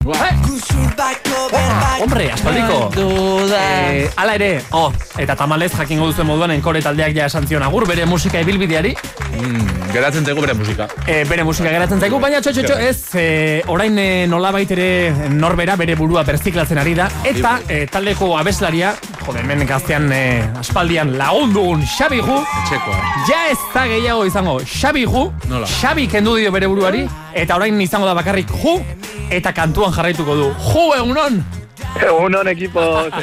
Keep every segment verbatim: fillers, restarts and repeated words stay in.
Hombre, aspaldiko eh, ala ere, oh, eta tamalez jakingo duzen moduan Encore taldeak ja esan zion agur bere musika ibilbideari. mm, Geratzen zaigu bere musika eh, Bere musika geratzen zaigu, baina txo, txo, txo, ez eh, orain eh, nolabait ere norbera bere burua berziklatzen ari da. Eta eh, taldeko abeslaria, jode, hemen gaztean eh, aspaldian lagundugun Xabi Hu Etxekoa ja ez da gehiago izango Xabi Hu. Xabi kendu dio bere buruari, eta orain izango da bakarrik Hu, eta kantuan jarraituko du. Hu, egunon! Egunon, equipo.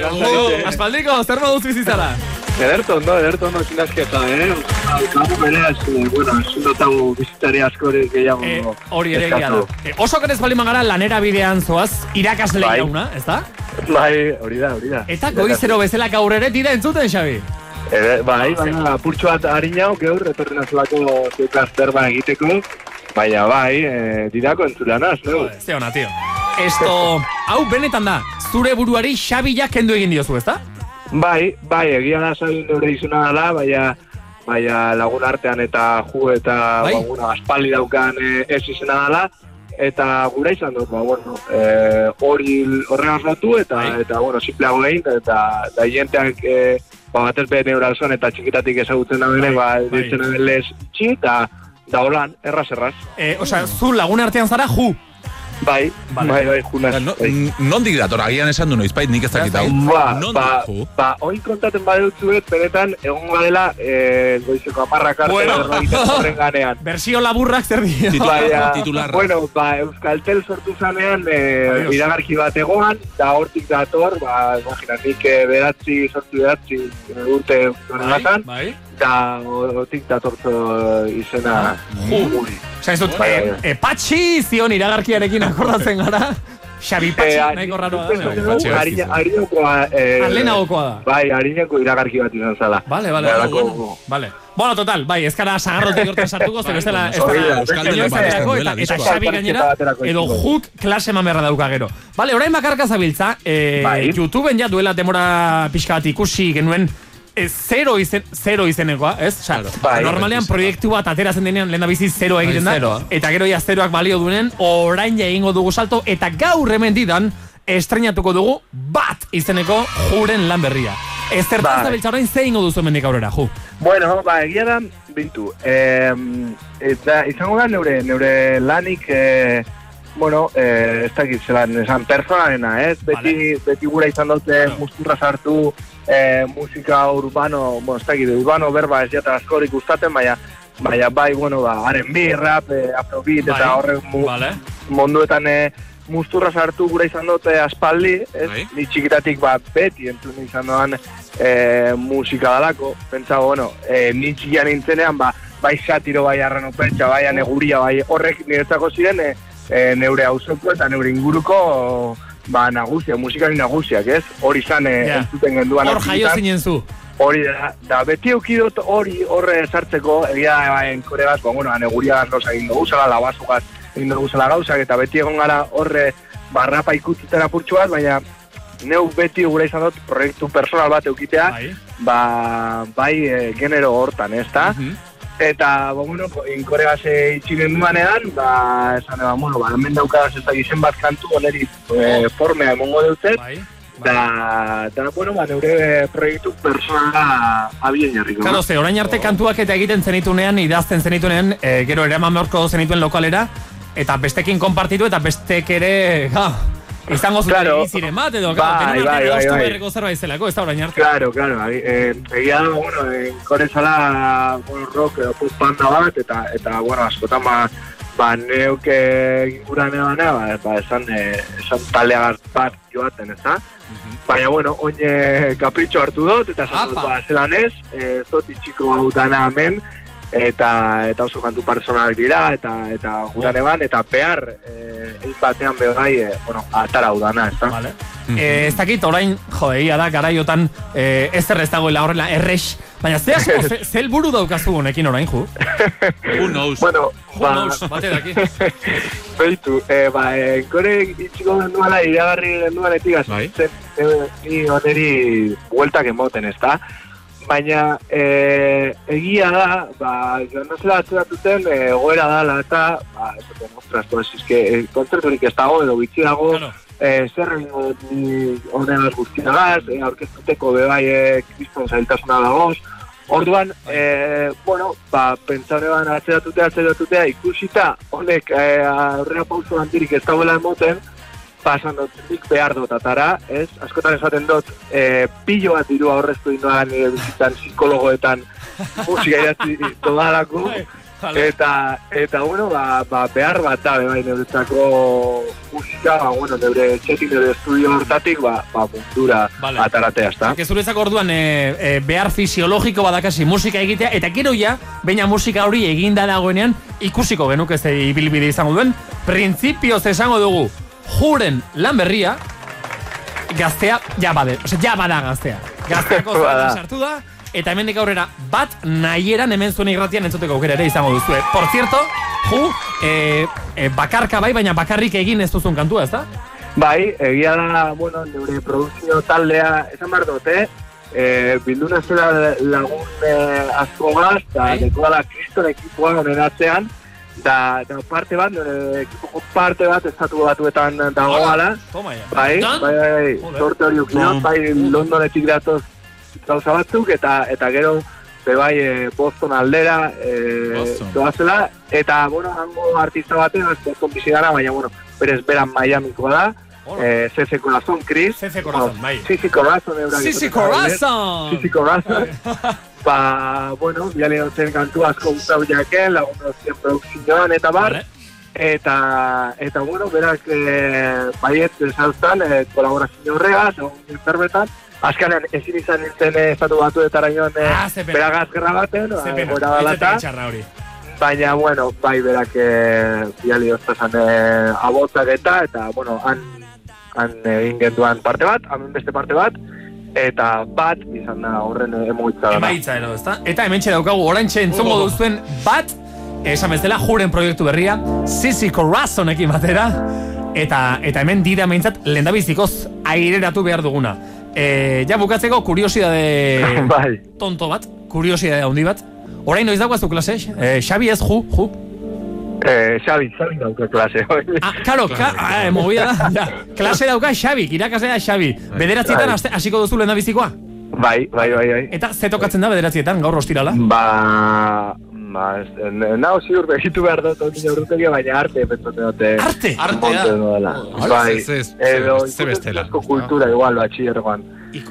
Aspaldiko, zer moduz bizizara? Ederto ondo, ederto ondo zinazketa, eh? Gaur bereaz, bueno, esundotagu bizitari askorik gehiago. Hori ere egia da. Eh, oso kerez bali magara lanera bidean zoaz, irakasle jauna, ez da? Bai, hori da, hori da. Eta goizero bezala gaur ere dira entzuten, Xabi? Ede, bai, baina, purtsu bat harinau, geur, etorren azulako zeukazter ba egiteko. Baina, bai, eh, dirako entzulanaz, no? Ze hona, tio. Esto, hau benetan da, zure buruari Xabi ja kendu egin diozu, ez da? Bai, bai, egia da Xabi neure izuna dela, baina, baina lagun artean eta Ju eta bai? ba, bueno, aspaldi daukan eh, ez izena dela, eta gura izan dut, ba, bueno, eh, hori horren asmatu, eta, bai? Eta, bueno, simpleago egin, eta da jenteak, eh, ba, batez behe neuralzon, eta txikitatik ezagutzen da bene, ba, ditzen da lez txi, eta da holan, erraz, erraz. Eh, Osa, zu lagun artean zara Ju? Bai, vale. bai, bai, junaz. No, nondik dator, agian esan du noizpait, nik ez dakit hau. Ba, ba, ba, oin kontaten badutzuet, benetan, egon gadela, eh, goizeko aparrak arte, bueno. horren ganean. Versio laburrak zer dio. Baina, titularra. Bueno, ba, Euskaltel sortu zanean, eh, iragarki bat egoan, da hortik dator, ba, imagina, nik eh, beratzi, sortu beratzi, urte gazan, bai. Da, hortik datortzo izena guri. Osa, ez dut, e, patxi zion iragarkiarekin akordatzen gara. Xabi Patxi, nahiko raroa da. Harinekoa... Alenagokoa da. Bai, harineko iragarki bat izan zala. Vale, vale, bueno. Vale. Bueno, total, bai, ez gara sagarrotik horten sartuko, zer bestela... Eta Xabi gainera, edo Juk klase eman beharra dauka gero. Vale, orain bakarka zabiltza, YouTubeen ja duela demora pixka bat ikusi genuen, zero izen, zero izenekoa, ez? Osa, bai, normalean proiektu bat ateratzen denean lehen da bizi zero egiten da, eta gero ja zeroak balio duen, orain ja egingo dugu salto, eta gaur hemen didan, estrenatuko dugu bat izeneko Juren lan berria. Ez zertan zabiltza orain ze egingo duzu hemendik aurrera, Ju? Bueno, ba, egia da, bintu, eh, eta izango da neure, neure lanik, eh, bueno, eh, ez dakit zelan, esan personalena, ez? Beti, vale. Beti gura izan dute bueno. Musturra sartu, eh, musika urbano, bueno, ez dakit, urbano berba ez jata askorik gustaten, baina, baina bai, bueno, ba, R and B, rap, eh, afrobeat, bai. Eta horrek mu, vale. Munduetan eh, musturra sartu gura izan dute aspaldi, ez? Bai. Ni txikitatik ba, beti entzun izan doan eh, musika dalako, pentsa, bueno, eh, ni txikian nintzenean, ba, bai satiro, bai arrano pertsa, bai aneguria, bai horrek niretzako ziren, eh, E, neure hauzoko eta neure inguruko ba, nagusia, musikari nagusiak, ez? Hori zan yeah. entzuten genduan. Hor jaio zinen zu. Hori da, da beti eukidot hori horre sartzeko, egia Encore bat, ba, bueno, aneguria gauza egin dugu zela, labazugaz egin dugu zela gauzak, eta beti egon gara horre barrapa ikutzuten apurtxu bat, baina neu beti gura izan dut proiektu personal bat eukitea, bai, ba, bai e, genero hortan, ez da? Mm-hmm. Eta, ba, bueno, Encore gase itxiren duanean, ba, esan, ba, bueno, ba, hemen daukagaz ez da gizen bat kantu oneri e, formea emongo deutet, bai, bai. Da, da, bueno, ba, neure proiektu personala abien jarriko. Claro, ze, orain arte kantuak eta egiten zenitunean, idazten zenitunean, e, gero eraman behorko zenituen lokalera, eta bestekin konpartitu eta bestek ere, ha, izango zuten claro. Iziren bat, edo, claro, tenun arte erostu berreko zerbait zelako, ez da orain arte. Claro, claro, eh, egia da, bueno, Encore zala, bueno, rock edo pop banda bat, eta, eta bueno, askotan, ba, ba neuke inguran eban, ba, ba, esan, eh, esan talea bat joaten, ez da? Uh-huh. Baina, bueno, oine kapritxo hartu dut, eta esan dut, ba, zelan ez, eh, zoti txiko hau dana hemen, eta eta oso kantu personalak dira, eta eta guran eban, eta behar eh, egin batean behorai, eh, bueno, atara hau dana, ez da? Vale. Eh, ez dakit, orain, jode, ia da, garaiotan, eh, ez errez dagoela horrela, errex, baina ze asko, ze, ze helburu daukazu honekin orain, Ju? Who knows? Bueno, Who ba, knows, bate daki. Beitu, eh, ba, Encore itxiko genduala, iragarri genduan etigaz, bai? Zen, eh, ni oneri bueltak emoten, ez da? baina e, egia da, ba, joan nazela atzeratuten egoera dala eta, ba, esaten, ostras, pues, izke, kontzerturik ez dago edo bitxi dago, claro. e, zer egin honenaz guztiagaz, e, aurkeztuteko bebai e, kriston zailtasuna dagoz, orduan, e, bueno, ba, pentsanean atzeratute, atzeratute, ikusita, honek e, aurrera pauso handirik ez dagoela emoten, pasan dut, nik behar dut atara, ez? Askotan esaten dut, e, pilo bat dirua horreztu dindoan nire bizitzan psikologoetan musika idatzi dodalako, eta, eta, bueno, ba, ba, behar bat da, bai, neuretzako musika, ba, bueno, neure txetik, neure estudio hortatik, ba, ba, mundura vale. Ataratea, ezta? Ez zuretzako orduan, e, e, behar fisiologiko badakasi musika egitea, eta gero ja, baina musika hori eginda dagoenean, ikusiko genuke ez ibilbide izango duen, printzipioz esango dugu, Juren lan berria, gaztea, ja bade, ose, ja bada gaztea. Gazteako zeratzen sartu da, eta hemendik aurrera bat nahieran hemen zuen irratian entzuteko aukera ere izango duzue. Por cierto, Ju, e, e, bakarka bai, baina bakarrik egin ez duzun kantua, ez da? Bai, egia da, bueno, neure produkzio taldea, esan behar dut, eh? E, bilduna zela lagun eh, asko gaz, eta deko dala kriston ekipoa honen atzean, Da, da parte bat, nire ekipoko parte bat estatu batuetan dagoala. Toma ya. Bai, bai, bai, sorte hori ukinean, bai, Londonetik datoz gauza batzuk, eta eta gero, bai, e, Boston aldera, e, doazela, eta, bueno, hango artista baten, Boston bizigara, baina, bueno, berez beran Miamikoa da, eh, Cece Corazón, Chris. Cece Corazón, bai. Cici Corazón. Cici Corazón! Cici Corazón. Ba, bueno, biali zen kantu asko gustau jaken, lagundu zien produkzioan eta bar, vale. eta, eta, bueno, berak, e, baiet, zauztan, e, kolaborazio horregaz, egun berbetan, azkanean ezin izan nintzen estatu batuetara joan e, ah, beragaz gerra baten, gora balata, baina, bueno, bai, berak, e, biali oztazan e, abotzak eta, eta, bueno, han, han egin genduan parte bat, hemen beste parte bat, eta bat izan da horren emoitza dara. Emaitza ero, ezta? Eta hemen txera daukagu, orain txen zongo oh. duzuen bat, esan bezala, Juren proiektu berria, Cici Corazonekin batera, eta, eta hemen dira meintzat lendabizikoz aireratu behar duguna. E, ja bukatzeko, kuriosidade bai. tonto bat, kuriosidade handi bat. Orain noiz dagoaztu klase, e, Xabi ez, Ju, Ju? Eh, Xabi, Xabi dauka klase. Ah, claro, ka, eh, movida da. Ja. Klase dauka Xabi, irakasea Xabi. Bederatzietan hasiko duzu lehendabizikoa? Bai, bai, bai, bai. Eta ze tokatzen da bederatzietan, gaur ostirala? Ba, ba, naho ziur begitu behar dut, ondine urrutegia, baina arte, pentsote dute. Arte? Artea? Bai, edo, ikusten asko kultura igual, batxillergoan.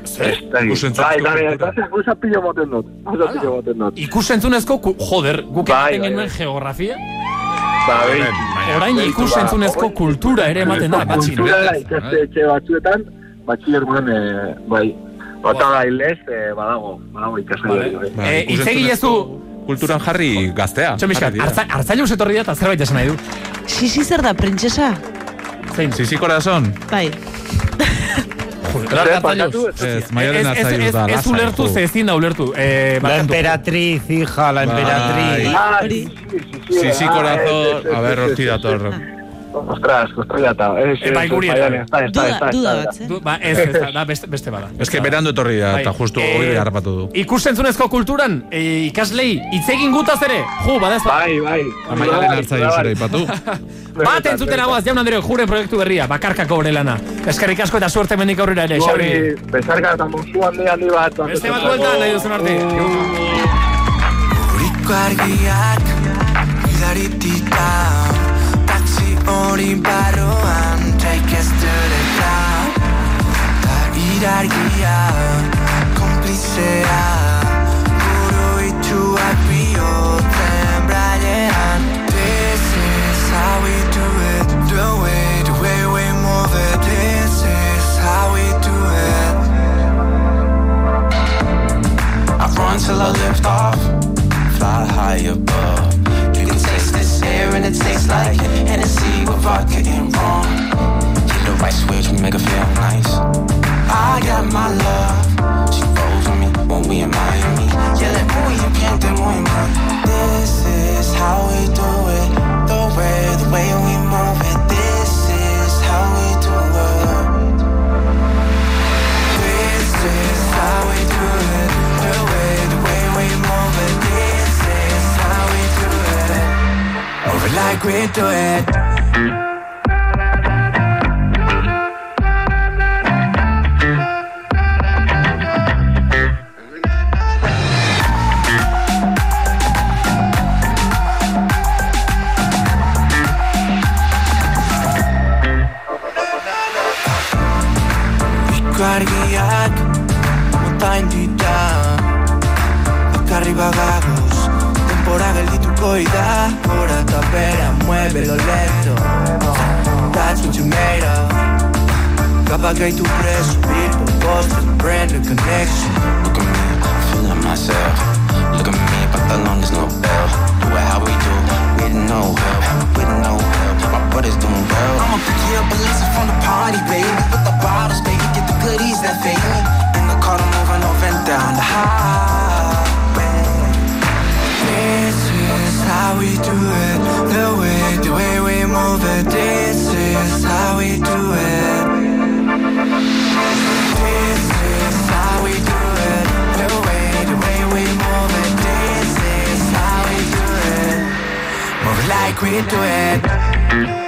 Bai, bai, ikusen pillo moten dut. Ikusentzunezko, joder, guk egiten genuen geografia? Ba, orain ikusentzunezko kultura ere ematen da, batxin. Kultura ikastetxe batzuetan, batxillergoan, bai, bata gailez, badago, badago ikastetxe. Itzegi ezu... Kulturan jarri gaztea. Txomiskat, hartzailu zetorri da eta zerbait esan nahi du. Sisi zer da, princesa? Zein? Sisi Corazón? Bai. Ez, maialen hartzailu da. Ez ulertu, ze ezin da ulertu. La emperatriz, hija, la emperatriz. Sisi Corazón, a ver, horti dator. Ostras, kostroiata. Bai, guri eta. Duda bat, eh? Ba, ez, ez, da, beste bada. Ez que berando etorri da, eta justu hori harrapatu du. Ikusentzunezko kulturan, ikaslei, itzegin gutaz ere, ju, badaz. Bai, bai. Maialen hartzailu zure ipatu. Bat entzuten aguaz, jaun Andreo, Juren proiektu berria, bakarkako bere lana. Eskerrik asko eta suerte mendik aurrera ere, Xabi. Besarka eta musu handi handi bat. Beste bat bueltan, nahi duzen arte. Uriko argiak, idaritika, taxi hori barroan, take ez dureka, ta irargia, komplizea, buru itxuak bihurtzen brailean. This is how we do it, the way, the way we move it. This is how we do it. I run till I lift off, fly high above. You can taste this air and it tastes like Hennessy with vodka and rum. Hit the right switch, we make her feel nice. I got my love, she rolls with me when we in my we do it. Argiak mota indita bakarri bagagoz denbora geldituko ida gora eta bera muévelo lento that's what you made of gapak gaitu preso people post a brand new connection look at me, I'm feeling myself look at me, pantalon is no bell do it how we do, with no help with no help, my body's doing well I'ma pick you up a lesson from the party, baby with the bottles, baby goodies that fade me in the car, I'm moving up and down the highway. This is how we do it. The way, the way we move it. This is how we do it. This is how we do it. The way, the way we move it. This is how we do it. Move it like we do it.